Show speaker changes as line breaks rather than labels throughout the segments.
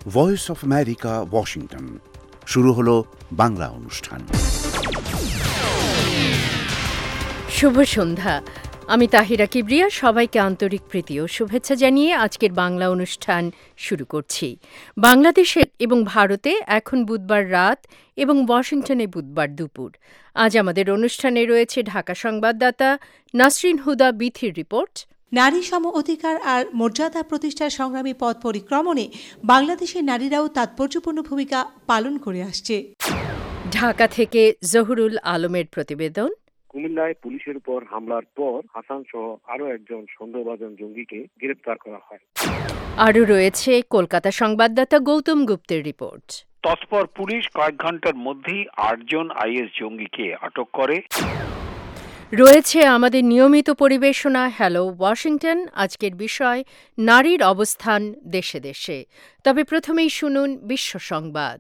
Voice of America, Washington. শুরু হলো বাংলা অনুষ্ঠান।
শুভ সন্ধ্যা। আমি তাহিরা কিবরিয়া। সবাইকে আন্তরিক প্রীতি ও শুভেচ্ছা জানিয়ে আজকের বাংলা অনুষ্ঠান শুরু করছি। বাংলাদেশে এবং ভারতে এখন বুধবার রাত এবং ওয়াশিংটনে বুধবার দুপুর। আজ আমাদের অনুষ্ঠানে রয়েছে ঢাকা সংবাদদাতা নাসরিন হুদা বিথির রিপোর্ট।
নারী সম অধিকার আর মর্যাদা প্রতিষ্ঠার সংগ্রামী পথ পরিক্রমণে বাংলাদেশের নারীরাও তাৎপর্যপূর্ণ ভূমিকা পালন করে আসছে।
ঢাকা থেকে জহুরুল আলমের প্রতিবেদন।
কুমিল্লায় পুলিশের উপর হামলার পর হাসান সহ আরও একজন সন্দেহভাজন জঙ্গিকে গ্রেপ্তার করা হয়।
আরও রয়েছে কলকাতা সংবাদদাতা গৌতম গুপ্তের রিপোর্ট।
তৎপর পুলিশ কয়েক ঘন্টার মধ্যেই ৮ জন আইএস জঙ্গিকে আটক করে।
রয়েছে আমাদের নিয়মিত পরিবেশনা হ্যালো ওয়াশিংটন। আজকের বিষয় নারীর অবস্থান দেশে দেশে। তবে প্রথমেই শুনুন বিশ্ব সংবাদ।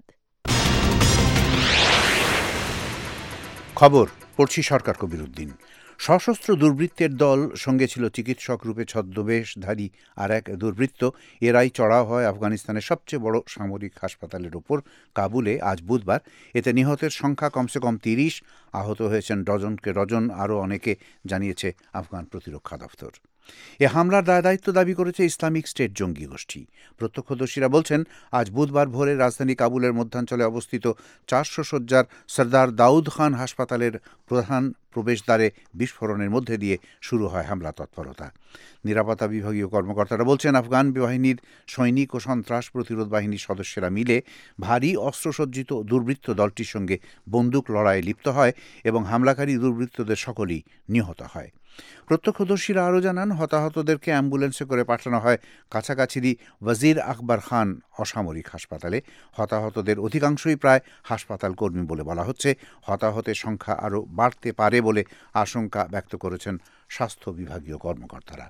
খবর পড়ছি সরকার কবির উদ্দিন। সশস্ত্র দুর্বৃত্তের দল সঙ্গে ছিল চিকিৎসক রূপে ছদ্মবেশধারী আর এক দুর্বৃত্ত। এরাই চড়াও হয় আফগানিস্তানের সবচেয়ে বড় সামরিক হাসপাতালের ওপর কাবুলে আজ বুধবার। এতে নিহতের সংখ্যা কমসে কম ৩০, আহত হয়েছেন ডজনকে ডজন আরও অনেকে, জানিয়েছে আফগান প্রতিরক্ষা দফতর। এ হামলার দায়িত্ব দাবি করেছে ইসলামিক স্টেট জঙ্গি গোষ্ঠী। প্রত্যক্ষদর্শীরা বলছেন, আজ বুধবার ভোরে রাজধানী কাবুলের মধ্যাঞ্চলে অবস্থিত ৪০০ শয্যার সরদার দাউদ খান হাসপাতালের প্রধান প্রবেশদ্বারে বিস্ফোরণের মধ্যে দিয়ে শুরু হয় হামলা তৎপরতা। নিরাপত্তা বিভাগীয় কর্মকর্তারা বলছেন, আফগান বাহিনীর সৈনিক ও সন্ত্রাস প্রতিরোধ বাহিনীর সদস্যরা মিলে ভারী অস্ত্রসজ্জিত দুর্বৃত্ত দলটির সঙ্গে বন্দুক লড়াইয়ে লিপ্ত হয় এবং হামলাকারী দুর্বৃত্তদের সকলেই নিহত হয়। প্রত্যক্ষদর্শীরা আরও জানান, হতাহতদেরকে অ্যাম্বুলেন্সে করে পাঠানো হয় কাছাকাছিরই ওয়াজির আকবর খান অসামরিক হাসপাতালে। হতাহতদের অধিকাংশই প্রায় হাসপাতাল কর্মী বলে বলা হচ্ছে। হতাহতের সংখ্যা আরও বাড়তে পারে বলে আশঙ্কা ব্যক্ত করেছেন স্বাস্থ্য বিভাগীয় কর্মকর্তারা।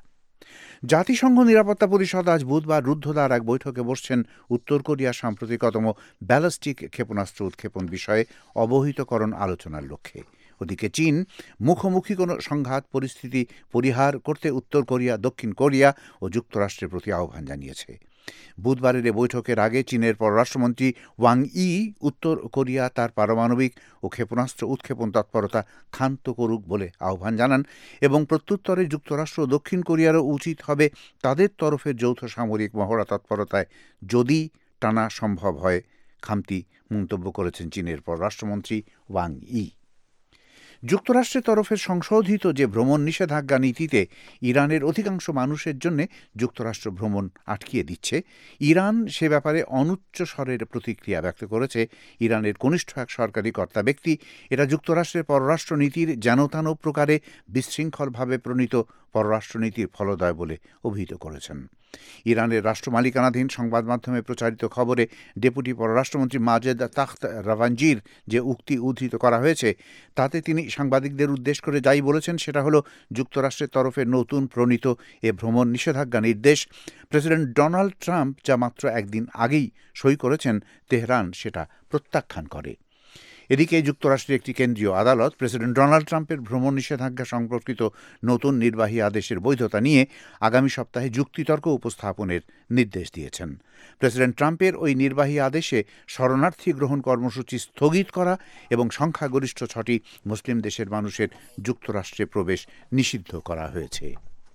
জাতিসংঘ নিরাপত্তা পরিষদ আজ বুধবার রুদ্ধদ্বার এক বৈঠকে বসছেন উত্তর কোরিয়ার সাম্প্রতিকতম ব্যালিস্টিক ক্ষেপণাস্ত্র উৎক্ষেপণ বিষয়ে অবহিতকরণ আলোচনার লক্ষ্যে। ওদিকে চীন মুখোমুখি কোনো সংঘাত পরিস্থিতি পরিহার করতে উত্তর কোরিয়া, দক্ষিণ কোরিয়া ও যুক্তরাষ্ট্রের প্রতি আহ্বান জানিয়েছে। বুধবারের এ বৈঠকের আগে চীনের পররাষ্ট্রমন্ত্রী ওয়াং ই উত্তর কোরিয়া তার পারমাণবিক ও ক্ষেপণাস্ত্র উৎক্ষেপণ তৎপরতা ক্ষান্ত করুক বলে আহ্বান জানান এবং প্রত্যুত্তরে যুক্তরাষ্ট্র ও দক্ষিণ কোরিয়ারও উচিত হবে তাদের তরফের যৌথ সামরিক মহড়া তৎপরতায় যদি টানা সম্ভব হয় খামতি মন্তব্য করেছেন চীনের পররাষ্ট্রমন্ত্রী ওয়াং ই। যুক্তরাষ্ট্রের তরফের সংশোধিত যে ভ্রমণ নিষেধাজ্ঞা নীতিতে ইরানের অধিকাংশ মানুষের জন্য যুক্তরাষ্ট্র ভ্রমণ আটকিয়ে দিচ্ছে, ইরান সে ব্যাপারে অনুচ্চ স্বরের প্রতিক্রিয়া ব্যক্ত করেছে। ইরানের কনিষ্ঠ এক সরকারি কর্তা ব্যক্তি এটা যুক্তরাষ্ট্রের পররাষ্ট্রনীতির যেনতেন প্রকারে বিশৃঙ্খলভাবে প্রণীত পররাষ্ট্রনীতির ফলদয় বলে অভিহিত করেছেন। ইরানের রাষ্ট্রমালিকানাধীন সংবাদ মাধ্যমে প্রচারিত খবরে ডেপুটি পররাষ্ট্রমন্ত্রী মাজেদ তাখত রাভানজির যে উক্তি উদ্ধৃত করা হয়েছে, তাতে তিনি সাংবাদিকদের উদ্দেশ্য করে যাই বলেছেন সেটা হলো, যুক্তরাষ্ট্রের তরফে নতুন প্রণীত এ ভ্রমণ নিষেধাজ্ঞা নির্দেশ প্রেসিডেন্ট ডোনাল্ড ট্রাম্প যা মাত্র একদিন আগেই সই করেছেন, তেহরান সেটা প্রত্যাখ্যান করে। এদিকে যুক্তরাষ্ট্রের একটি কেন্দ্রীয় আদালত প্রেসিডেন্ট ডোনাল্ড ট্রাম্পের ভ্রমণ নিষেধাজ্ঞা সম্পর্কিত নতুন নির্বাহী আদেশের বৈধতা নিয়ে আগামী সপ্তাহে যুক্তিতর্ক উপস্থাপনের নির্দেশ দিয়েছেন। প্রেসিডেন্ট ট্রাম্পের ওই নির্বাহী আদেশে শরণার্থী গ্রহণ কর্মসূচি স্থগিত করা এবং সংখ্যাগরিষ্ঠ 6টি মুসলিম দেশের মানুষের যুক্তরাষ্ট্রে প্রবেশ নিষিদ্ধ করা হয়েছে।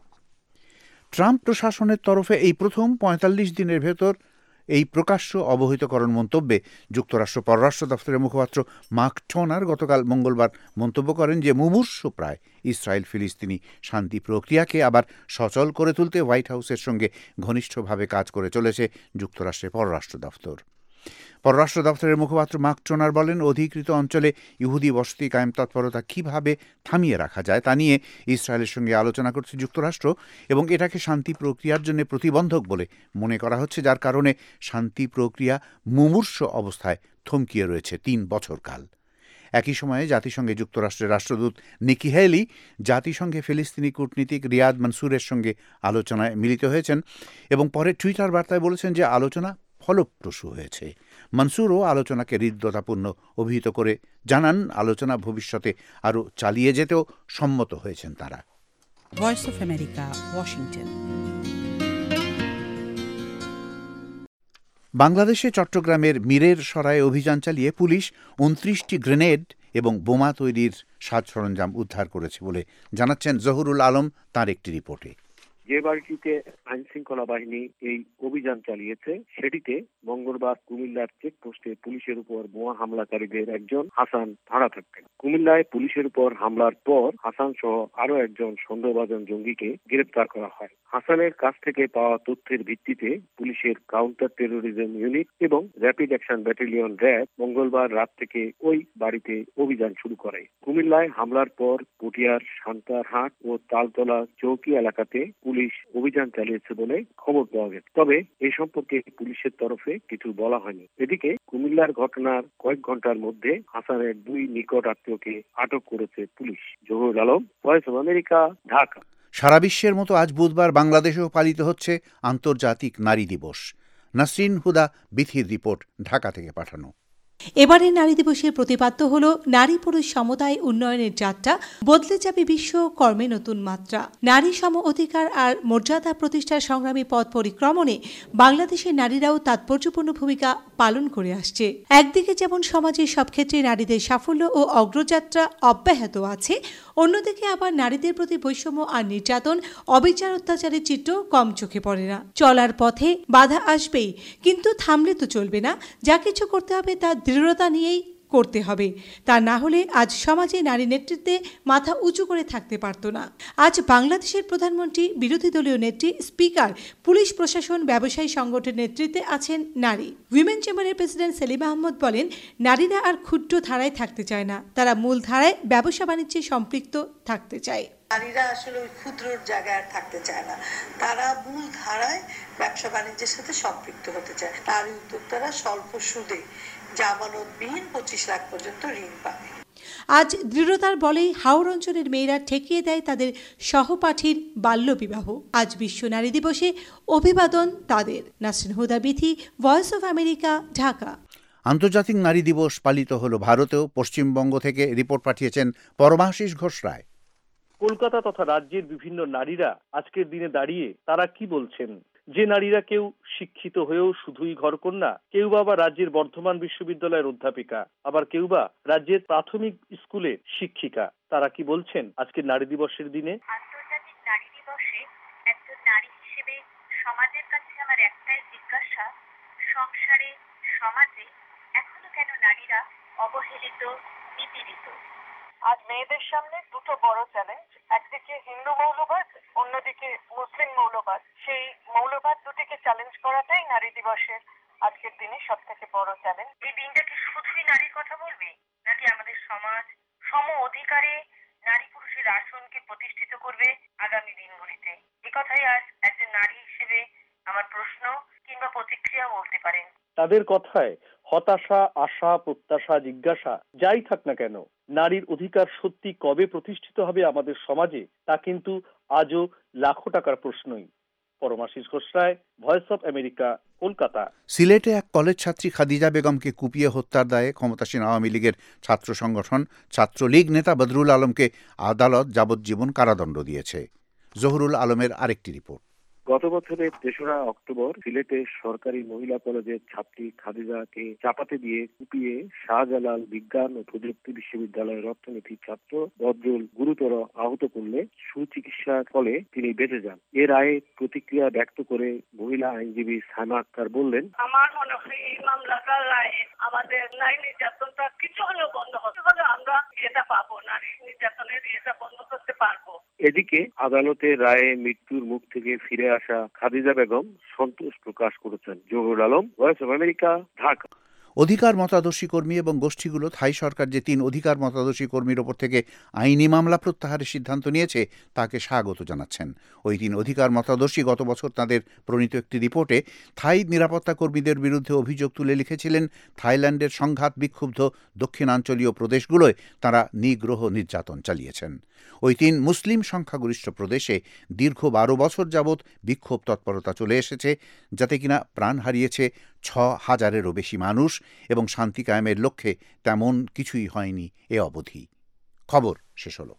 ট্রাম্প প্রশাসনের তরফে এই প্রথম ৪৫ দিনের ভেতর এই প্রকাশ্য অবহিতকরণ মন্তব্যে যুক্তরাষ্ট্র পররাষ্ট্র দফতরের মুখপাত্র মার্ক টোনার গতকাল মঙ্গলবার মন্তব্য করেন যে মুমূর্ষু প্রায় ইসরায়েল ফিলিস্তিনি শান্তি প্রক্রিয়াকে আবার সচল করে তুলতে হোয়াইট হাউসের সঙ্গে ঘনিষ্ঠভাবে কাজ করে চলেছে যুক্তরাষ্ট্রের পররাষ্ট্র দফতর। পররাষ্ট্র দফতরের মুখপাত্র মার্ক টোনার বলেন, অধিকৃত অঞ্চলে ইহুদি বসতি কায়েম তৎপরতা কীভাবে থামিয়ে রাখা যায় তা নিয়ে ইসরায়েলের সঙ্গে আলোচনা করছে যুক্তরাষ্ট্র এবং এটাকে শান্তি প্রক্রিয়ার জন্য প্রতিবন্ধক বলে মনে করা হচ্ছে, যার কারণে শান্তি প্রক্রিয়া মুমূর্ষ অবস্থায় থমকিয়ে রয়েছে ৩ বছর কাল। একই সময়ে জাতিসংঘে যুক্তরাষ্ট্রের রাষ্ট্রদূত নিকি হেলি জাতিসংঘে ফিলিস্তিনি কূটনীতিক রিয়াদ মনসুরের সঙ্গে আলোচনায় মিলিত হয়েছেন এবং পরে টুইটার বার্তায় বলেছেন যে আলোচনা ফলপ্রসূ হয়েছে। মনসুরও আলোচনাকে হৃদ্যতাপূর্ণ অভিহিত করে জানান, আলোচনা ভবিষ্যতে আরও চালিয়ে যেতেও সম্মত হয়েছেন তারা।
Voice of America, Washington.
বাংলাদেশে চট্টগ্রামের মীরের সরায়ে অভিযান চালিয়ে পুলিশ ২৯টি গ্রেনেড এবং বোমা তৈরির সাজ সরঞ্জাম উদ্ধার করেছে বলে জানাচ্ছেন জহুরুল আলম তার একটি রিপোর্টে।
যে বাড়িটিতে আইন শৃঙ্খলা বাহিনী এই অভিযান চালিয়েছে সেটিতে মঙ্গলবার কুমিল্লার চেকপোস্টে পুলিশের উপর বোমা হামলাকারীদের একজন হাসান ভাড়া থাকতেন। কুমিল্লায় পুলিশের উপর হামলার পর হাসান সহ আরো একজন সন্দেহভাজন জঙ্গিকে গ্রেপ্তার করা হয়। হাসানের কাছ থেকে পাওয়া তথ্যের ভিত্তিতে পুলিশের কাউন্টার টেরোরিজম ইউনিট এবং র্যাপিড অ্যাকশন ব্যাটালিয়ন র্যাব মঙ্গলবার রাত থেকে ওই বাড়িতে অভিযান শুরু করে। কুমিল্লায় হামলার পর পটিয়ার সান্তারহাট ও তালতলা চৌকি এলাকাতে পুলিশ অভিযান চালিয়েছে বলে খবর পাওয়া গেছে। তবে এ সম্পর্কে পুলিশের তরফে কিছু বলা হয়নি। এদিকে কুমিল্লার ঘটনার কয়েক ঘন্টার মধ্যে হাসানের 2 নিকট আত্মীয়কে আটক করেছে পুলিশ। Zahurul Alam, Voice of America, Dhaka.
সারা বিশ্বের মতো আজ বুধবার বাংলাদেশেও পালিত হচ্ছে আন্তর্জাতিক নারী দিবস। নাসরিন হুদা বিথির রিপোর্ট ঢাকা থেকে পাঠানো।
এবারে নারী দিবসের প্রতিপাদ্য হল নারী পুরুষ সমতায় উন্নয়নের যাত্রা, বদলে যাবে বিশ্ব, কর্মে নতুন মাত্রা। নারী সম অধিকার আর মর্যাদা প্রতিষ্ঠার সংগ্রামী পথ পরিক্রমণে বাংলাদেশের নারীরাও তাৎপর্যপূর্ণ ভূমিকা পালন করে আসছে। একদিকে যেমন সমাজের সব ক্ষেত্রে নারীদের সাফল্য ও অগ্রযাত্রা অব্যাহত আছে, অন্যদিকে আবার নারীদের প্রতি বৈষম্য আর নির্যাতন, অবিচার, অত্যাচারের চিত্র কম চোখে পড়ে না। চলার পথে বাধা আসবেই, কিন্তু থামলে তো চলবে না। যা কিছু করতে হবে তা দৃঢ়তা নিয়েই করতে হবে। তা না হলে আজ সমাজে নারী নেতৃত্বে মাথা উঁচু করে থাকতে পারত না। আজ বাংলাদেশের প্রধানমন্ত্রী, বিরোধী দলীয় নেত্রী, স্পিকার, পুলিশ প্রশাসন, ব্যবসায়ী সংগঠনের নেতৃত্বে আছেন নারী। উইমেন চেম্বারের প্রেসিডেন্ট সেলিমা আহমদ বলেন, নারীরা আর ক্ষুদ্র ধারায় থাকতে চায় না, তারা মূল ধারায় ব্যবসা বাণিজ্যে সম্পৃক্ত থাকতে চায়।
নারীরা আসলে ওই ক্ষুদ্র জায়গায় আর থাকতে চায় না, তারা মূল ধারায় ব্যবসা বাণিজ্যের সাথে সম্পৃক্ত হতে চায়। নারী উদ্যোক্তারা স্বল্প সুদে জামানতবিহীন 25 লাখ পর্যন্ত ঋণ পাবে।
আজ দৃঢ়তার বলেই হাওড় অঞ্চলের মেয়েরা ঠেকিয়ে দেয় তাদের সহপাঠীর বাল্যবিবাহ। আজ বিশ্ব নারী দিবসে অভিবাদন তাদের। Nasrin Huda Bithi, Voice of America, Dhaka.
আন্তর্জাতিক নারী দিবস পালিত হল ভারতেও। পশ্চিমবঙ্গ থেকে রিপোর্ট পাঠিয়েছেন পরমাশিস ঘোষ রায়।
কলকাতা তথা রাজ্যের বিভিন্ন নারীরা আজকের দিনে দাঁড়িয়ে তারা কি বলছেন? যে নারীরা কেউ শিক্ষিত হয়েও শুধুই ঘরকন্যা, কেউ বা রাজ্যের বর্ধমান বিশ্ববিদ্যালয়ের অধ্যাপিকা, আবার কেউ বা রাজ্যের প্রাথমিক স্কুলের শিক্ষিকা, তারা কি বলছেন আজকের নারী দিবসের দিনে?
আন্তর্জাতিক নারী দিবসে একজন নারী হিসেবে সমাজের কাছে আমার একটাই জিজ্ঞাসা, সংসারে, সমাজে এখনো কেন নারীরা অবহেলিত, নিপীড়িত?
আজ মেয়েদের সামনে দুটো বড় চ্যালেঞ্জ, একদিকে হিন্দু মৌলবাদ, অন্যদিকে মুসলিম মৌলবাদ। সেই মৌলবাদ দুটিকে চ্যালেঞ্জ করাটাই নারী দিবসের আজকের দিনে সব থেকে বড় চ্যালেঞ্জ।
এই দিনটা কি শুধুই নারীর কথা বলবে, নাকি আমাদের সমাজ সম অধিকারে নারী পুরুষের আসনকে প্রতিষ্ঠিত করবে আগামী দিনগুলিতে? একথাই আজ একজন নারী হিসেবে আমার প্রশ্ন কিংবা প্রতিক্রিয়া বলতে পারেন।
তাদের কথায় হতাশা, আশা, প্রত্যাশা, জিজ্ঞাসা যাই থাক না কেন, নারীর অধিকার সত্যি কবে প্রতিষ্ঠিত হবে আমাদের সমাজে, তা কিন্তু আজও লাখো টাকার প্রশ্নই। Paramashis Ghosh Roy, Voice of America, Kolkata.
সিলেটে এক কলেজ ছাত্রী খাদিজা বেগমকে কুপিয়ে হত্যার দায়ে ক্ষমতাসীন আওয়ামী লীগের ছাত্র সংগঠন ছাত্রলীগ নেতা বদরুল আলমকে আদালত যাবজ্জীবন কারাদণ্ড দিয়েছে। জহুরুল আলমের আরেকটি রিপোর্ট।
গত বছরের ৩রা অক্টোবর সিলেটে সরকারি মহিলা কলেজের ছাত্রী খাদিজাকে চাপাতে দিয়ে কুপিয়ে শাহজালাল বিজ্ঞান ও প্রযুক্তি বিশ্ববিদ্যালয়ের অর্থনীতি ছাত্র বদরুল গুরুতর আহত করলে সুচিকিৎসার ফলে তিনি বেঁচে যান। এর রায়ে প্রতিক্রিয়া ব্যক্ত করে মহিলা আইনজীবী সাইমা আক্তার বললেন,
আমার মনে হয় এই মামলাটার রায়ে আমাদের নারী নির্যাতনটা কিছু হলেও বন্ধ হবে, আমরা এটা পাবো, নারী নির্যাতনের এটা বন্ধ করতে পারবো।
এদিকে আদালতের রায়ে মৃত্যুর মুখ থেকে ফিরে আসা খাদিজা বেগম সন্তোষ প্রকাশ করেছেন। Zahurul Alam, Voice of America, Dhaka.
অধিকার মতাদর্শী কর্মী এবং গোষ্ঠীগুলো থাই সরকার যে 3 অধিকার মতাদর্শী কর্মীর ওপর থেকে আইনি মামলা প্রত্যাহারের সিদ্ধান্ত নিয়েছে তাকে স্বাগত জানাচ্ছেন। ওই 3 অধিকার মতাদর্শী গত বছর তাদের প্রণীত একটি রিপোর্টে থাই নিরাপত্তা কর্মীদের বিরুদ্ধে অভিযোগ তুলে লিখেছিলেন, থাইল্যান্ডের সংঘাত বিক্ষুব্ধ দক্ষিণাঞ্চলীয় প্রদেশগুলোয় তারা নিগ্রহ নির্যাতন চালিয়েছেন। ওই 3 মুসলিম সংখ্যাগরিষ্ঠ প্রদেশে দীর্ঘ 12 বছর যাবৎ বিক্ষোভ তৎপরতা চলে এসেছে, যাতে কিনা প্রাণ হারিয়েছে 6,000-এরও বেশি মানুষ এবং শান্তি কায়েমের লক্ষ্যে তেমন কিছুই হয়নি এ অবধি। খবর শেষ হলো।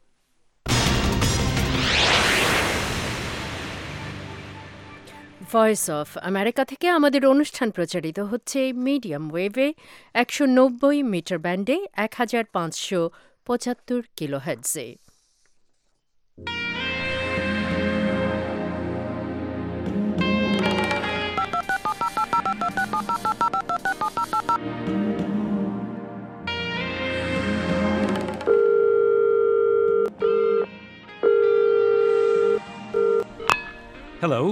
ভয়েস অফ আমেরিকা থেকে আমাদের অনুষ্ঠান প্রচারিত হচ্ছে মিডিয়াম ওয়েভে ১৯০ মিটার ব্যান্ডে ১৫৭৫ কিলোহার্টজে।
Hello.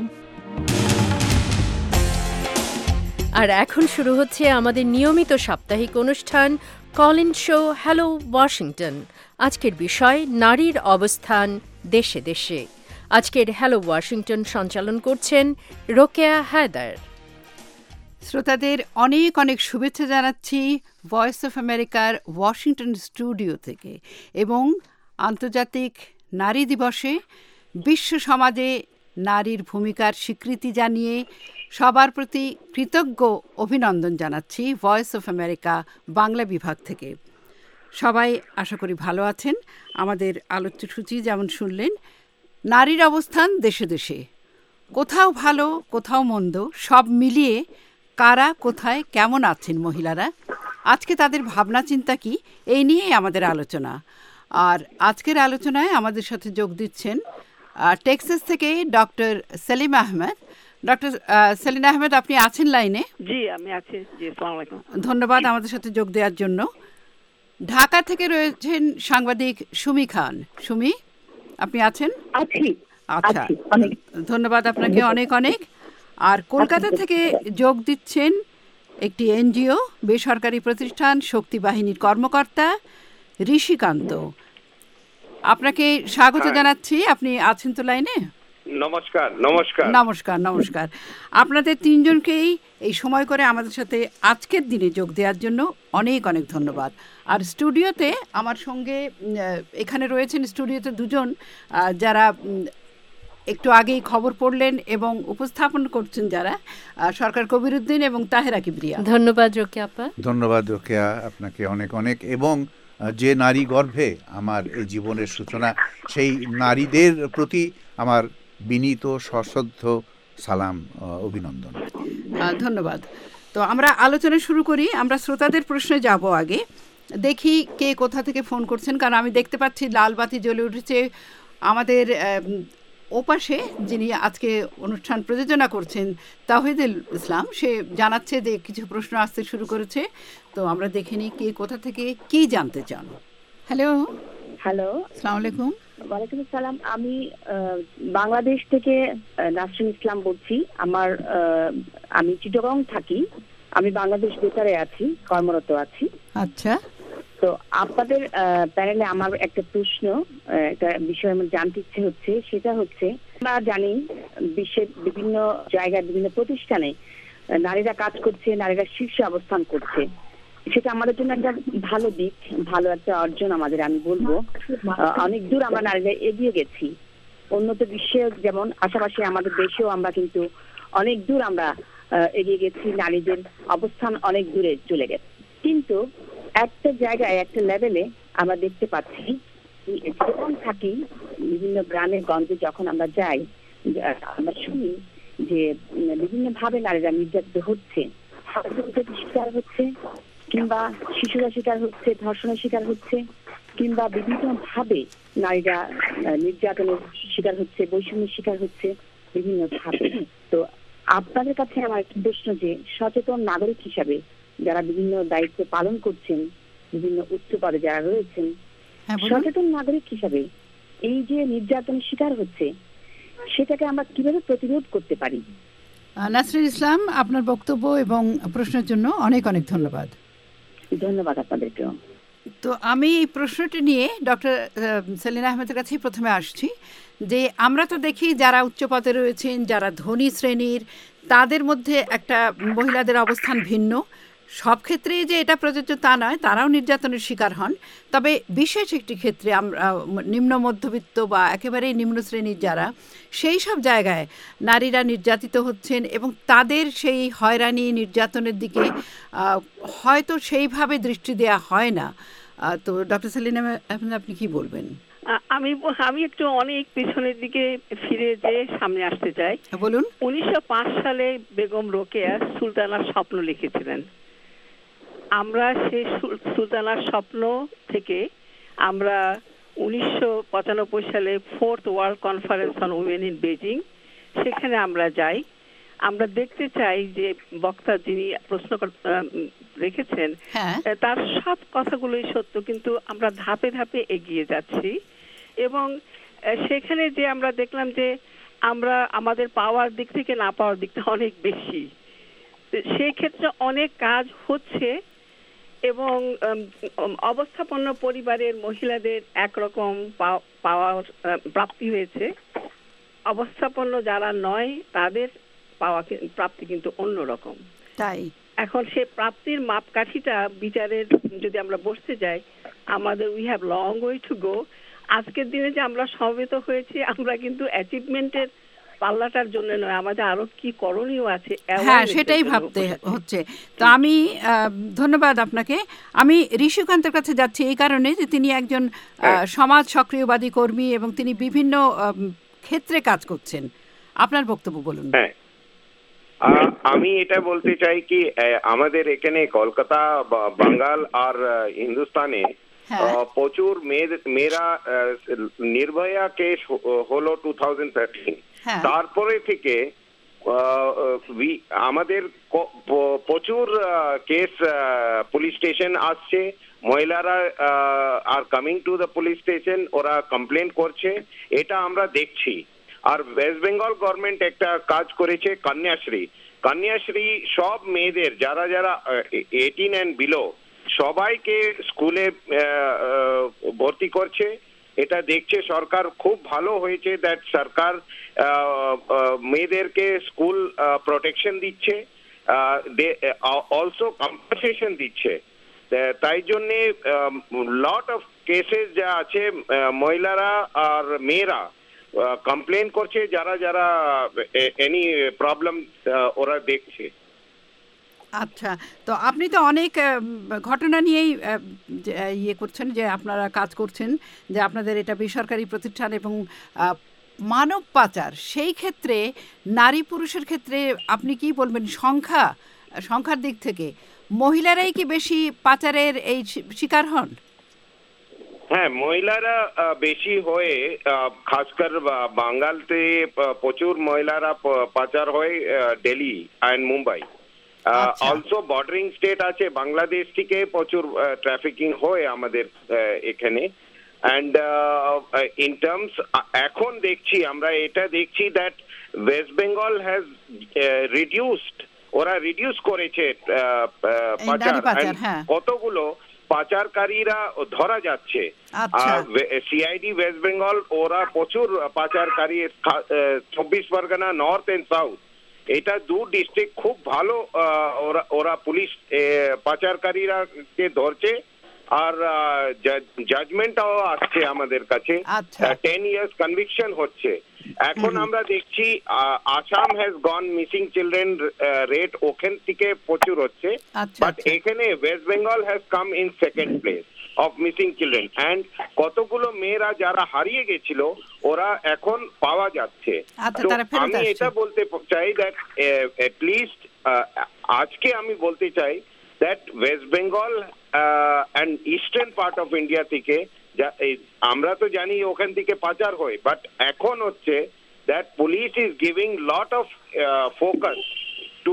আর এখন শুরু হচ্ছে আমাদের নিয়মিত সাপ্তাহিক অনুষ্ঠান call in show hello Washington. আজকের বিষয় নারীর অবস্থান দেশে দেশে। আজকের হ্যালো ওয়াশিংটন সঞ্চালন করছেন রোকেয়া হায়দার।
শ্রোতাদের অনেক অনেক শুভেচ্ছা জানাচ্ছি ভয়েস অফ আমেরিকার ওয়াশিংটন স্টুডিও থেকে এবং আন্তর্জাতিক নারী দিবসে বিশ্ব সমাজে নারীর ভূমিকার স্বীকৃতি জানিয়ে সবার প্রতি কৃতজ্ঞ অভিনন্দন জানাচ্ছি ভয়েস অফ আমেরিকা বাংলা বিভাগ থেকে। সবাই আশা করি ভালো আছেন। আমাদের আলোচ্যসূচি যেমন শুনলেন, নারীর অবস্থান দেশে দেশে, কোথাও ভালো কোথাও মন্দ, সব মিলিয়ে কারা কোথায় কেমন আছেন মহিলারা, আজকে তাদের ভাবনা চিন্তা কি, এই নিয়েই আমাদের আলোচনা। আর আজকের আলোচনায় আমাদের সাথে যোগ দিচ্ছেন টেক্সাস থেকে ডক্টর সেলিম আহমেদ। ডক্টর সেলিম আহমেদ, আপনি আছেন লাইনে?
জি, আমি আছি। জি, আসসালামু আলাইকুম।
ধন্যবাদ আমাদের সাথে যোগ দেওয়ার জন্য। ঢাকা থেকে রয়েছেন সাংবাদিক সুমি খান। সুমি, আপনি আছেন? আচ্ছা, ধন্যবাদ আপনাকে অনেক অনেক। আর কলকাতা থেকে যোগ দিচ্ছেন একটি এনজিও বেসরকারি প্রতিষ্ঠান শক্তি বাহিনীর কর্মকর্তা ঋষিকান্ত। আপনাকে স্বাগত জানাচ্ছি। আপনি আছেন তো লাইনে?
নমস্কার। নমস্কার
নমস্কার নমস্কার আপনাদের তিনজনকেই এই সময় করে আমাদের সাথে আজকের দিনে যোগ দেওয়ার জন্য অনেক অনেক ধন্যবাদ। আর স্টুডিওতে আমার সঙ্গে এখানে রয়েছেন স্টুডিওতে দুজন যারা একটু আগেই খবর পড়লেন এবং উপস্থাপন করছেন, যারা সরকার কবিরউদ্দিন এবং তাহেরা কিবরিয়া।
ধন্যবাদ রোকেয়া আপা।
ধন্যবাদ রোকেয়া আপনাকে অনেক অনেক। এবং যে নারী গর্ভে আমার এই জীবনের সূচনা, সেই নারীদের প্রতি আমার বিনীত সশ্রদ্ধ সালাম, অভিনন্দন।
ধন্যবাদ। তো আমরা আলোচনা শুরু করি। আমরা শ্রোতাদের প্রশ্নে যাব আগে। দেখি কে কোথা থেকে ফোন করছেন, কারণ আমি দেখতে পাচ্ছি লাল বাতি জ্বলে উঠেছে আমাদের ওপাশে, যিনি আজকে অনুষ্ঠান প্রযোজনা করছেন তাওহিদুল ইসলাম। সে জানাচ্ছে যে কিছু প্রশ্ন আসতে শুরু করেছে। তো আমরা দেখে নিই কে কোথা থেকে কি জানতে চান। হ্যালো। আসসালামু আলাইকুম।
ওয়ালাইকুম আসসালাম। আমি বাংলাদেশ থেকে নাসরিন ইসলাম বলছি। আমি চিটাগং থাকি। আমি বাংলাদেশ বেতারে আছি, কর্মরত আছি।
আচ্ছা।
তো আপনাদের প্যানেলে আমার একটা প্রশ্ন, একটা বিষয় আমার জানতে ইচ্ছে হচ্ছে। সেটা হচ্ছে, আমরা জানি বিশ্বের বিভিন্ন জায়গায় বিভিন্ন প্রতিষ্ঠানে নারীরা কাজ করছে, নারীরা শীর্ষে অবস্থান করছে। সেটা আমাদের জন্য একটা ভালো দিক, ভালো একটা অর্জন আমাদের। আমি বলবো অনেক দূর আমরা নারীরা এগিয়ে গেছি। উন্নত বিশ্বে যেমন, পাশাপাশি আমাদের দেশেও আমরা কিন্তু অনেক দূর আমরা এগিয়ে গেছি। নারীদের অবস্থান অনেক দূরে চলে গেছে। কিন্তু একটা জায়গায়, একটা লেভেলে আমরা দেখতে পাচ্ছি, যখন থাকি বিভিন্ন গ্রামে গঞ্জে, যখন আমরা যাই, আমরা শুনি যে বিভিন্ন ভাবে নারীরা নির্যাতিত হচ্ছে, শিকার হচ্ছে, কিংবা শিশুরা শিকার হচ্ছে, ধর্ষণের শিকার হচ্ছে, কিংবা বিভিন্ন ভাবে নারীরা নির্যাতনের শিকার হচ্ছে, বৈষম্যের শিকার হচ্ছে বিভিন্ন ভাবে। তো আপনাদের কাছে আমার একটা প্রশ্ন, যে সচেতন নাগরিক হিসাবে যারা বিভিন্ন দায়িত্ব পালন করছেন, বিভিন্ন উচ্চ পদে যারা রয়েছেন, সচেতন নাগরিক হিসাবে এই যে নির্যাতনের শিকার হচ্ছে, সেটাকে আমরা কিভাবে প্রতিরোধ করতে পারি?
নাসরিন ইসলাম, আপনার বক্তব্য এবং প্রশ্নের জন্য অনেক অনেক ধন্যবাদ।
ধন্যবাদ আপনাদেরকেও।
তো আমি এই প্রশ্নটি নিয়ে ডক্টর সেলিম আহমেদের কাছেই প্রথমে আসছি, যে আমরা তো দেখি যারা উচ্চ পদে রয়েছেন, যারা ধনী শ্রেণীর, তাদের মধ্যে একটা মহিলাদের অবস্থান ভিন্ন। সব ক্ষেত্রেই যে এটা প্রযোজ্য তা নয়, তারাও নির্যাতনের শিকার হন। তবে বিশেষ একটি ক্ষেত্রে আমরা নিম্ন মধ্যবিত্ত বা একেবারেই নিম্ন শ্রেণীর যারা, সেই সব জায়গায় নারীরা নির্যাতিত হচ্ছেন এবং তাদের সেই হয়রানি নির্যাতনের দিকে হয়তো সেইভাবে দৃষ্টি দেওয়া হয় না। তো ডক্টর সেলিম আহমেদ, আপনি কি বলবেন?
আমি একটু অনেক পেছনের দিকে ফিরে যেয়ে সামনে আসতে চাই।
বলুন।
1905 সালে বেগম রোকেয়া সুলতানার স্বপ্ন লিখেছিলেন। আমরা সেই সুলতানার স্বপ্ন থেকে আমরা 1995 সালে 4th world conference on women in Beijing, সেখানে আমরা যাই। আমরা দেখতে চাই যে বক্তা যিনি প্রশ্ন রেখেছেন তার সব কথাগুলোই সত্য, কিন্তু আমরা ধাপে ধাপে এগিয়ে যাচ্ছি। এবং সেখানে যে আমরা দেখলাম যে আমরা আমাদের পাওয়ার দিক থেকে না পাওয়ার দিকটা অনেক বেশি, সেই ক্ষেত্রে অনেক কাজ হচ্ছে। এবং অবস্থাপন্ন পরিবারের মহিলাদের একরকম পাওয়ার প্রাপ্তি হয়েছে, অবস্থাপন্ন যারা নয় তাদের প্রাপ্তি কিন্তু অন্যরকম।
তাই
এখন সে প্রাপ্তির মাপকাঠিটা বিচারের যদি আমরা বসতে যাই, আমাদের we have long way to go. আজকের দিনে যে আমরা সমবেত হয়েছি, আমরা কিন্তু অ্যাচিভমেন্টের পাল্লাটার জন্য নয়, আমাদের আরো কি করণীয় আছে
হ্যাঁ সেটাই ভাবতে হচ্ছে। তো আমি ধন্যবাদ আপনাকে। আমি ঋষিকান্তের কাছে যাচ্ছি এই কারণে যে তিনি একজন সমাজ সক্রিয়বাদী কর্মী এবং তিনি বিভিন্ন ক্ষেত্রে কাজ করছেন। আপনার বক্তব্য বলুন।
হ্যাঁ, আমি এটা বলতে চাই কি আমাদের এখানে কলকাতা, বাঙ্গাল আর হিন্দুস্তানে প্রচুর মেয়েরা নির্ভয়া কেস হলো 2013, তারপরে থেকে আমাদের প্রচুর কেস পুলিশ স্টেশন আসছে, মহিলারা আর coming to the police station, ওরা কমপ্লেন করছে, এটা আমরা দেখছি। আর ওয়েস্ট বেঙ্গল গভর্নমেন্ট একটা কাজ করেছে কন্যাশ্রী সব মেয়েদের যারা যারা 18 and below সবাইকে স্কুলে ভর্তি করছে। এটা দেখছে সরকার, খুব ভালো হয়েছে দ্যাট সরকার মেয়েদেরকে স্কুল প্রোটেকশন দিচ্ছে, অলসো কম্পেনসেশন দিচ্ছে। তাই জন্যে লট অফ কেসেস যা আছে মহিলারা আর মেয়েরা কমপ্লেন করছে, যারা যারা এনি প্রবলেম ওরা দেখছে।
আচ্ছা, তো আপনি তো অনেক ঘটনা নিয়েই ইয়ে করছেন, যে আপনারা কাজ করছেন, যে আপনাদের এটা বেসরকারি প্রতিষ্ঠান এবং মানব পাচার, সেই ক্ষেত্রে নারী পুরুষের ক্ষেত্রে আপনি কি বলবেন? সংখ্যার দিক থেকে মহিলারাই কি বেশি পাচারের এই শিকার হন?
হ্যাঁ, মহিলারা বেশি হয়ে, খাস করে বাঙ্গালতে প্রচুর মহিলারা পাচার হয়, Delhi and Mumbai. Also bordering state আছে বাংলাদেশ থেকে প্রচুর ট্রাফিকিং হয় আমাদের এখানে। অ্যান্ড ইন টার্মস এখন দেখছি আমরা এটা দেখছি that West Bengal has reduced, ওরা রিডিউস করেছে পাচার, কতগুলো পাচারকারীরা ধরা যাচ্ছে। সিআইডি ওয়েস্ট বেঙ্গল ওরা প্রচুর পাচারকারী 24 পরগনা নর্থ এন্ড সাউথ, এটা 2 ডিস্ট্রিক্ট খুব ভালো ওরা পুলিশ পাচারকারীরা কে ধরছে। আর জাজমেন্টও আসছে আমাদের কাছে, 10 years কনভিকশন হচ্ছে। এখন আমরা দেখছি Assam has gone missing children rate ওখান থেকে প্রচুর হচ্ছে, বাট এখানে West Bengal has come in second place of missing children. And কতগুলো মেয়েরা যারা হারিয়ে গেছিল ওরা এখন পাওয়া যাচ্ছে। তো আমি এটা বলতে চাই দ্যাট এটলিস্ট আজকে আমি বলতে চাই that West Bengal and eastern part of India থেকে, আমরা তো জানি ওখান থেকে পাচার হয়, বাট এখন হচ্ছে that police is giving lot of focus to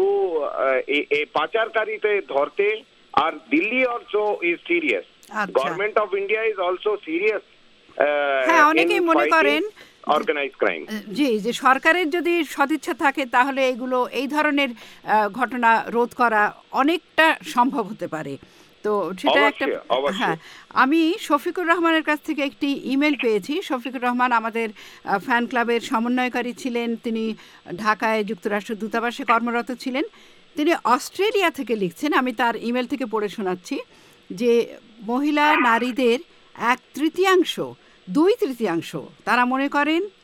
পাচারকারীতে ধরতে। আর Delhi also is serious, government of India is also serious.
হ্যাঁ, অনেকেই মনে করেন
অর্গানাইজড ক্রাইম,
জি, যে সরকারের যদি সদিচ্ছা থাকে তাহলে এগুলো এই ধরনের ঘটনা রোধ করা অনেকটা সম্ভব হতে পারে। তো সেটা একটা, হ্যাঁ, আমি শফিকুর রহমানের কাছ থেকে একটি ইমেল পেয়েছি। শফিকুর রহমান আমাদের ফ্যান ক্লাবের সমন্বয়কারী ছিলেন, তিনি ঢাকায় যুক্তরাষ্ট্র দূতাবাসে কর্মরত ছিলেন। তিনি অস্ট্রেলিয়া থেকে লিখছেন, আমি তার ইমেল থেকে পড়ে শোনাচ্ছি, যে মহিলা নারীদের 1/3, 2/3 তারা মনে করেন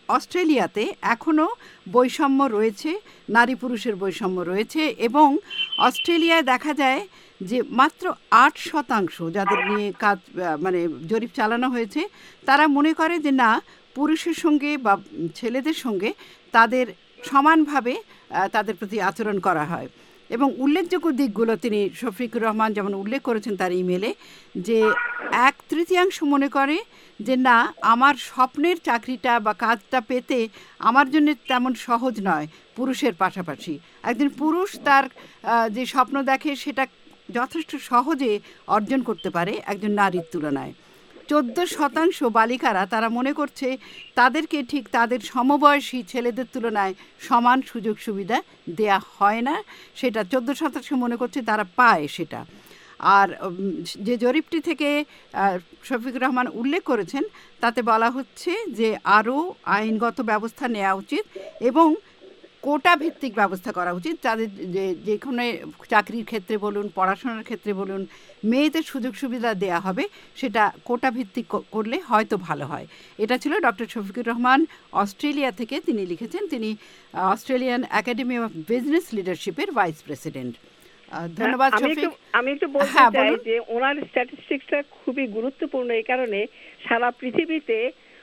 অস্ট্রেলিয়াতে এখনও বৈষম্য রয়েছে, নারী পুরুষের বৈষম্য রয়েছে, এবং অস্ট্রেলিয়ায় দেখা যায় যে মাত্র 8% যাদের নিয়ে কাজ মানে জরিপ চালানো হয়েছে তারা মনে করে যে না, পুরুষের সঙ্গে বা ছেলেদের সঙ্গে তাদের সমানভাবে তাদের প্রতি আচরণ করা হয়। এবং উল্লেখযোগ্য দিকগুলো তিনি শফিকুর রহমান যেমন উল্লেখ করেছেন তার ইমেলে, যে 1/3 মনে করে যে না, আমার স্বপ্নের চাকরিটা বা কাজটা পেতে আমার জন্য তেমন সহজ নয় পুরুষের পাশাপাশি। একজন পুরুষ তার যে স্বপ্ন দেখে সেটা যথেষ্ট সহজে অর্জন করতে পারে একজন নারীর তুলনায়। 14% বালিকারা তারা মনে করছে তাদেরকে ঠিক তাদের সমবয়সী ছেলেদের তুলনায় সমান সুযোগ সুবিধা দেয়া হয় না, সেটা 14% মনে করছে তারা পায় সেটা। আর যে জরিপটি থেকে শফিকুর রহমান উল্লেখ করেছেন তাতে বলা হচ্ছে যে আরও আইনগত ব্যবস্থা নেওয়া উচিত এবং কোটা ভিত্তিক ব্যবস্থা করা উচিত, তাদের যেখানে চাকরির ক্ষেত্রে বলুন, পড়াশোনার ক্ষেত্রে বলুন, মেয়েদের সুযোগ সুবিধা দেয়া হবে সেটা কোটা ভিত্তিক করলে হয়তো ভালো হয়। এটা ছিল ডক্টর শফিকুর রহমান অস্ট্রেলিয়া থেকে, তিনি লিখেছেন। তিনি অস্ট্রেলিয়ান একাডেমি অফ বিজনেস লিডারশিপের ভাইস প্রেসিডেন্ট। ধন্যবাদ শফিক।
আমি একটু বলতে চাই যে ওনার স্ট্যাটিস্টিক্সটা খুবই গুরুত্বপূর্ণ এই কারণে সারা পৃথিবীতে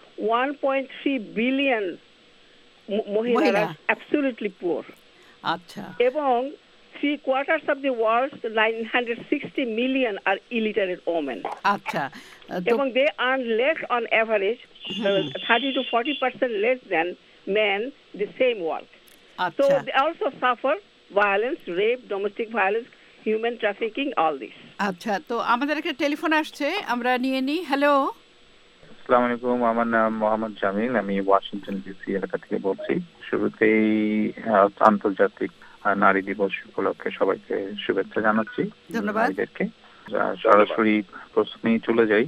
1.3 বিলিয়ন মহিলারা অ্যাবসলিউটলি পুয়ার।
আচ্ছা।
এবং 3/4 of the world, 960 million are illiterate women.
আচ্ছা।
এবং they earn less on average, 30 to 40% less than men the same work. So they also suffer violence, rape, domestic violence, human trafficking, all this.
আচ্ছা, তো আমাদের একটা telephone আসছে, আমরা নিয়ে নিই। হ্যালো,
আসসালামু আলাইকুম, আমার নাম মোহাম্মদ জামিল, আমি ওয়াশিংটন ডিসি এলাকা থেকে বলছি। শুরুতেই আন্তর্জাতিক নারী দিবস উপলক্ষে সবাইকে শুভেচ্ছা জানাচ্ছি।
ধন্যবাদ।
সরাসরি প্রশ্নে চলে যাই।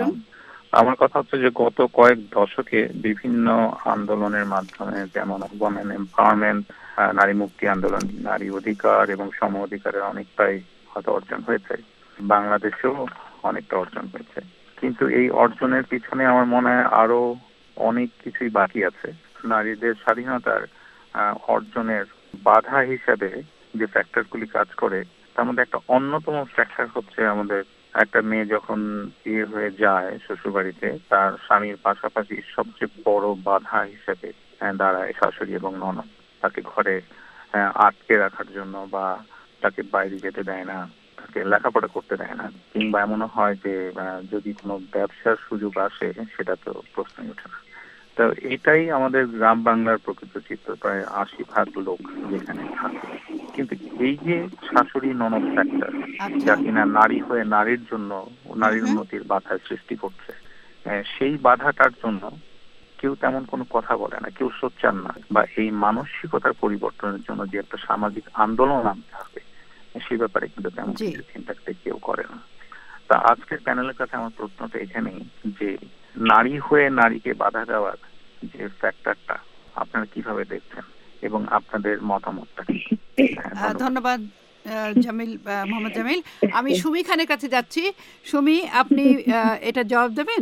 আমার কথা হচ্ছে যে গত কয়েক দশকে বিভিন্ন আন্দোলনের মাধ্যমে, যেমন ওমেন এম্পাওয়ারমেন্ট, নারী মুক্তি আন্দোলন, নারী অধিকার এবং সম অধিকারের অনেকটাই হয়তো অর্জন হয়েছে, বাংলাদেশেও অনেকটা অর্জন হয়েছে। কিন্তু এই অর্জনের পিছনে আমার মনে হয় আরো অনেক কিছুই বাকি আছে। নারীদের স্বাধীনতার অর্জনের বাধা হিসেবে যে ফ্যাক্টরগুলি কাজ করে তার মধ্যে একটা অন্যতম ফ্যাক্টর হচ্ছে আমাদের একটা মেয়ে যখন বিয়ে হয়ে যায় শ্বশুরবাড়িতে, তার স্বামীর পাশাপাশি সবচেয়ে বড় বাধা হিসেবে দাঁড়ায় শাশুড়ি এবং ননদ। তাকে ঘরে আটকে রাখার জন্য বা তাকে বাইরে যেতে দেয় না, তাকে লেখাপড়া করতে দেয় না, কিংবা এমনও হয় যে যদি কোনো ব্যবসার সুযোগ আসে সেটা তো প্রশ্নই ওঠে না। তো এটাই আমাদের গ্রাম বাংলার প্রকৃত চিত্র, প্রায় 80% লোক যেখানে থাকে। কিন্তু এই যে শাশুড়ি ননদ ফ্যাক্টর, যা কিনা নারী হয়ে নারীর জন্য, নারীর উন্নতির বাধা সৃষ্টি করছে, সেই বাধাটার জন্য কেউ তেমন কোনো কথা বলে না, কেউ সোচ্চার না, বা এই মানসিকতার পরিবর্তনের জন্য যে একটা সামাজিক আন্দোলন আনতে হবে সেই ব্যাপারে কিন্তু তেমন কিছু চিন্তা কেউ করে না। তা আজকের প্যানেলের কাছে আমার প্রশ্নটা এখানেই যে নারী হয়ে নারীকে বাধা দেওয়ার যে ফ্যাক্টরটা আপনারা কিভাবে দেখছেন এবং আপনাদের মতামতটা কি?
ধন্যবাদ জামিল, মোহাম্মদ জামিল। আমি সুমি খানের কাছে যাচ্ছি। সুমি, আপনি এটা জবাব দেবেন?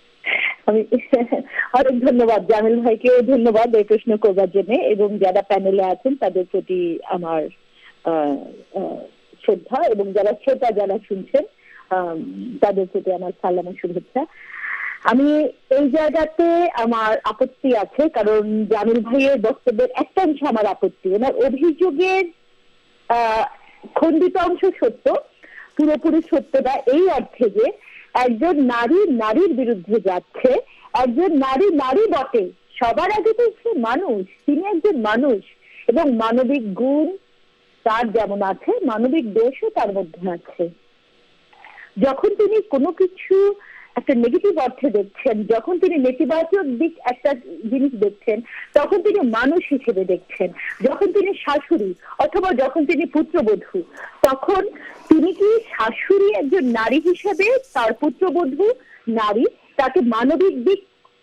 আমি অনেক ধন্যবাদ জামিল ভাইকেও ধন্যবাদ এই প্রশ্ন করবার জন্য, এবং যারা প্যানেলে আছেন তাদের প্রতি আমার শ্রদ্ধা, এবং যারা শ্রোতা যারা শুনছেন তাদের প্রতি আমার সালাম ও শুভেচ্ছা। আমি এই জায়গাতে আমার আপত্তি আছে, কারণ জামিল ভাইয়ের বক্তব্যের একটা অংশ আমার আপত্তি। ওনার অভিযোগের খণ্ডিত অংশ সত্য, পুরোপুরি সত্য না এই অর্থে যে একজন নারী নারীর বিরুদ্ধে যাচ্ছে, একজন নারী নারী বটে, সবার আগে তো সে মানুষ, তিনি একজন মানুষ, এবং মানবিক গুণ তার যেমন আছে, মানবিক দোষও তার মধ্যে আছে। যখন তিনি কোনো কিছু একটা নেগেটিভ অর্থে দেখছেন, যখন তিনি নেতিবাচক দিক একটা জিনিস দেখছেন, তখন তিনি মানুষ হিসেবে দেখছেন। যখন তিনি শাশুড়ি অথবা যখন তিনি পুত্রবধূ, তখন তিনি কি শাশুড়ি একজন নারী হিসেবে, তার পুত্রবধূ নারী, তাকে মানবিক দিক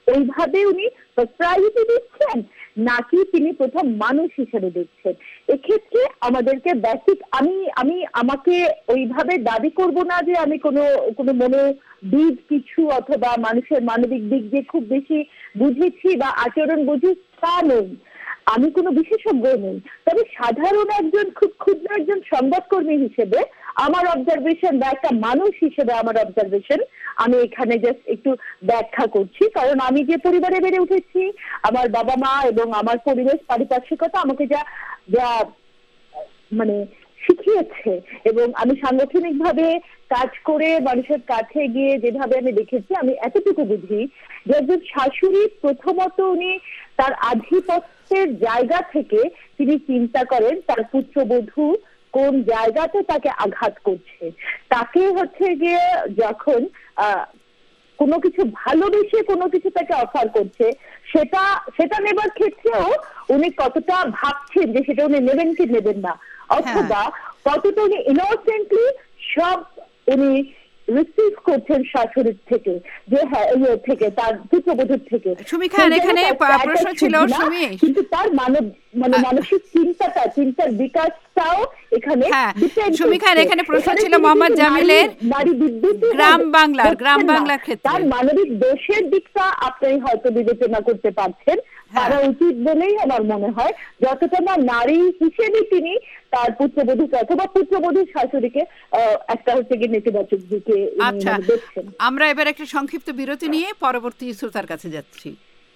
ওইভাবে উনি প্রায়োরিটি দিচ্ছেন নাকি তিনি প্রথম মানুষ হিসেবে দেখছেন। এক্ষেত্রে আমাদেরকে বেসিক আমি আমাকে ওইভাবে দাবি করব না যে আমি কোনো মনোবিদ কিছু অথবা মানুষের মানবিক দিক দিয়ে খুব বেশি বুঝেছি বা আচরণ বুঝি, তা নই। আমি কোনো বিশেষজ্ঞ নই, তবে সাধারণ একজন খুব ক্ষুদ্র একজন সংবাদকর্মী হিসেবে আমার অবজারভেশন বা একটা মানুষ হিসেবে আমার অবজারভেশন আমি এখানে জাস্ট একটু ব্যাখ্যা করছি। কারণ আমি যে পরিবারে বেড়ে উঠেছি, আমার বাবা মা এবং আমার পরিবেশ পারিপার্শ্বিকতা আমাকে যা মানে শিখিয়েছে, এবং আমি সাংগঠনিকভাবে কাজ করে মানুষের কাছে গিয়ে যেভাবে আমি দেখেছি, আমি এতটুকু বুঝি যে একজন শাশুড়ি প্রথমত উনি তার আধিপত্যের জায়গা থেকে তিনি চিন্তা করেন তার পুত্রবধূ কোন জায়গাতে তাকে আঘাত করছে। তাকে হচ্ছে গিয়ে যখন কোনো কিছু ভালোবেসে কোনো কিছু তাকে অফার করছে, সেটা নেবার ক্ষেত্রেও উনি কতটা ভাবছেন যে সেটা উনি নেবেন কি নেবেন না, অথবা কতটা উনি ইনোসেন্টলি সব উনি রিসিভ করছেন শাশুড়ির থেকে, যে হ্যাঁ থেকে তার পুত্রবধূর থেকে।
এখানে প্রশ্ন ছিল
কিন্তু তার মানসিক চিন্তার বিকাশটাও এখানে
এখানে প্রশ্ন ছিল মোহাম্মদ জামিলের
নারী বিদ্যুৎ
গ্রাম বাংলার ক্ষেত্রে
তার মানবিক দোষের দিকটা আপনি হয়তো বিবেচনা করতে পারছেন, তারা উচিত বলেই আমার মনে হয়, যতটা না নারী হিসেবে তিনি তার পুত্রবধূকে অথবা পুত্রবধূর শাশুড়িকে একটা হচ্ছে গিয়ে নেতিবাচক দিকে দেখছেন।
আমরা এবার একটা সংক্ষিপ্ত বিরতি নিয়ে পরবর্তী শ্রোতার কাছে যাচ্ছি।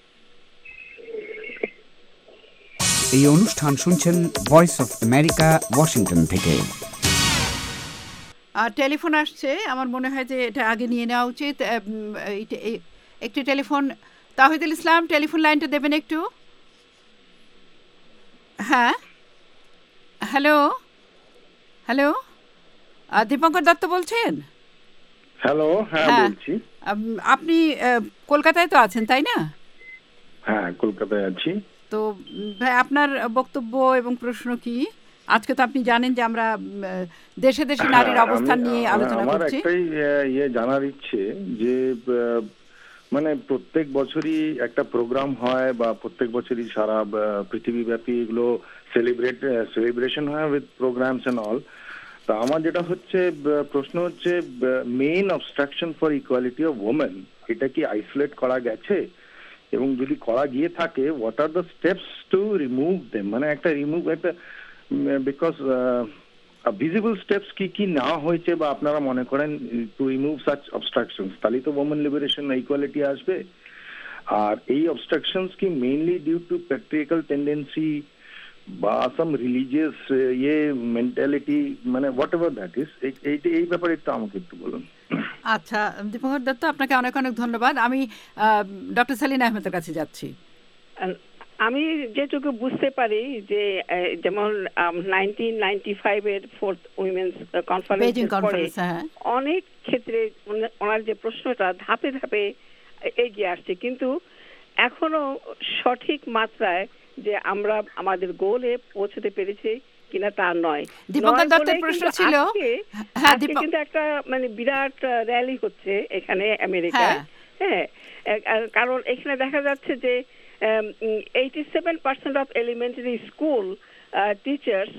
এই অনুষ্ঠান শুনছেন ভয়েস অফ আমেরিকা, ওয়াশিংটন থেকে।
টেলিফোন আসছে, আমার মনে হয় যে এটা আগে নিয়ে নেওয়া উচিত। একটি টেলিফোন, তাহিদুল ইসলাম, টেলিফোন লাইনটা দেবেন একটু। হ্যাঁ, হ্যালো, দীপঙ্কর দত্ত বলছেন?
হ্যালো, হ্যাঁ বলছি।
আপনি কলকাতায় তো আছেন, তাই না?
হ্যাঁ, কলকাতায় আছি।
তো ভাই, আপনার বক্তব্য এবং প্রশ্ন কি? আজকে তো আপনি জানেন যে আমরা দেশে দেশে নারীর অবস্থান নিয়ে আলোচনা করছি।
আমার একটাই জানার ইচ্ছে যে মানে প্রত্যেক বছরই একটা প্রোগ্রাম হয় বা প্রত্যেক বছরই সারা পৃথিবীব্যাপী এগুলো সেলিব্রেশন হয় উইথ প্রোগ্রামস এন্ড অল। তা আমার যেটা হচ্ছে প্রশ্ন হচ্ছে, main obstruction for equality of women, এটা কি আইসোলেট করা গেছে? এবং যদি করা গিয়ে থাকে, what are the steps to remove them? মানে একটা বিকজ ভিজিবল স্টেপস কি না হয়েছে বা আপনারা মনে করেন টু রিমুভ সাচ অবস্ট্রাকশনস, তাহলেই তো ওমেন লিবারেশন ইকুয়ালিটি আসবে। আর এই অবস্ট্রাকশনস কি mainly due to patriarchal tendency বা সাম রিলিজিয়াস মেন্টালিটি, মানে হোয়াট এভার দ্যাট ইজ, এই ব্যাপারে একটু আমাকে একটু বলুন।
আচ্ছা, দীপঙ্কর দত্ত, আপনাকে অনেক অনেক ধন্যবাদ। আমি ডক্টর সেলিনা আহমেদের কাছে যাচ্ছি।
আমি যেটুকু বুঝতে পারি যে যেমন 1995-এর 4th উইমেন্স কনফারেন্স অনেক ক্ষেত্রে ওনার যে প্রশ্নটা ধাপে ধাপে এগিয়ে আসছে, কিন্তু এখনো সঠিক মাত্রায় যে আমরা আমাদের গোলে পৌঁছতে পেরেছি কিনা তা নয়।
দীপঙ্কর দত্তের প্রশ্ন ছিল,
কিন্তু একটা মানে বিরাট র্যালি হচ্ছে এখানে আমেরিকায়। হ্যাঁ, কারণ এখানে দেখা যাচ্ছে যে 87% of elementary school teachers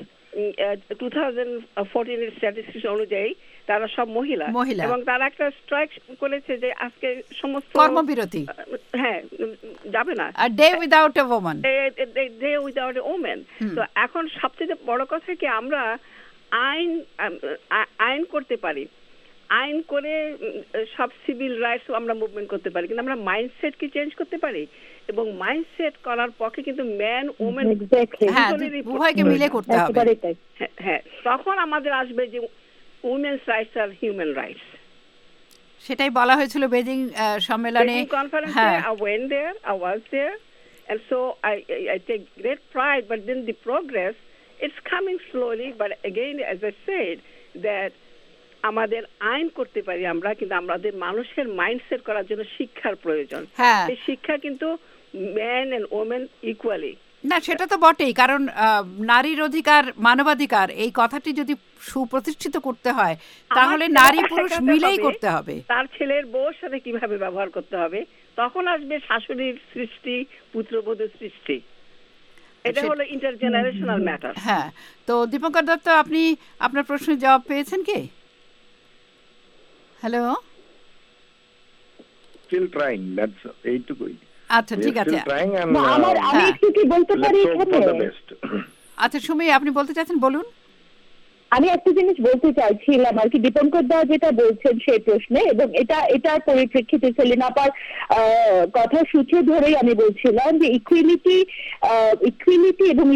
2014 এর স্ট্যাটিস্টিক্স অনুযায়ী তারা সব মহিলা, এবং তারা একটা স্ট্রাইক করেছে যে আজকে সমস্ত
কর্মবিরতি
যাবে না,
day without a woman,
day without a woman. তো এখন সবচেয়ে বড় কথা কি, আমরা আইন করতে পারি, আইন করে সব সিভিল রাইটস আমরা মুভমেন্ট করতে পারি, কিন্তু আমরা মাইন্ডসেট কি চেঞ্জ করতে পারি? এবং মাইন্ডসেট করার পক্ষে কিন্তু ম্যান ওমেন
উভয়কে মিলে করতে হবে।
হ্যাঁ, তখন আমাদের আসবে যে উইমেন্স রাইটস আর হিউম্যান রাইটস।
সেটাই বলা হয়েছিল বেজিং সম্মেলনে।
I went there, I was there, and so I take great pride, but then the progress, it's coming slowly, but again, as I said, that আমাদের আইন করতে পারি আমরা, কিন্তু আমাদের মানুষের মাইন্ডসেট করার জন্য শিক্ষার প্রয়োজন। এই শিক্ষা কিন্তু ম্যান এন্ড ওমেন ইকুয়ালি
না, সেটা তো বটেই, কারণ নারীর অধিকার, মানবাধিকার এই কথাটি যদি সুপ্রতিষ্ঠিত করতে হয় তাহলে নারী পুরুষ মিলেই করতে হবে।
তার ছেলের বউর সাথে কিভাবে ব্যবহার করতে হবে, তখন আসবে শাশুড়ির সৃষ্টি, পুত্রবধূর সৃষ্টি। এটা হলো ইন্টারজেনারেশনাল ম্যাটার।
হ্যাঁ, তো দীপঙ্কর দত্ত, আপনি আপনার প্রশ্নের জবাব পেয়েছেন কি? হ্যালো,
স্টিল ট্রাইং, দ্যাটস এইটুকুই।
আচ্ছা, ঠিক আছে।
আমি একটু কি বলতে পারি এখানে?
আচ্ছা সুমি, আপনি বলতে চাচ্ছেন, বলুন।
আমি একটা জিনিস বলতে চাইছিলাম আর কি, দীপঙ্কর দা যেটা বলছেন সেই প্রশ্নে, এবং এটার পরিপ্রেক্ষিতে সেলিনা আপার কথা সূত্র ধরেই আমি বলছিলাম যে ইকুইলিটি এবং